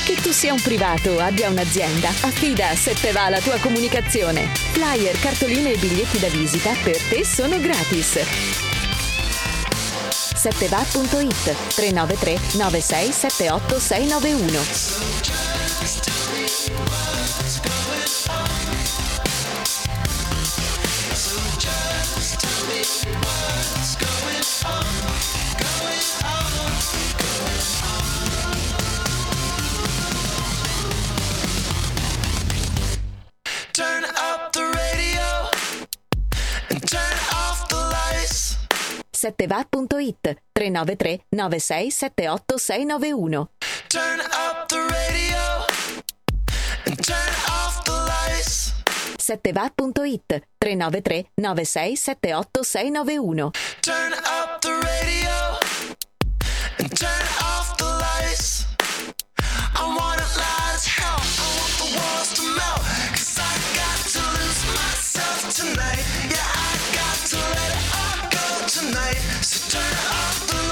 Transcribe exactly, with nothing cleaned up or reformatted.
Che tu sia un privato o abbia un'azienda, affida a Setteva la tua comunicazione. Flyer, cartoline e biglietti da visita per te sono gratis. Setteva punto it tre nove tre nove sei sette otto sei nove uno. Turn up the radio and turn off the lights. Setteva punto it tre nove tre nove sei sette otto sei nove uno. Turn up the radio and turn off the lights. Setteva punto it tre nove tre nove sei sette otto sei nove uno. Turn up the radio and turn off the lights. I want it light as hell. I want the walls to melt. Cause I got to lose myself tonight. Yeah, I got to let it all go tonight. So turn off the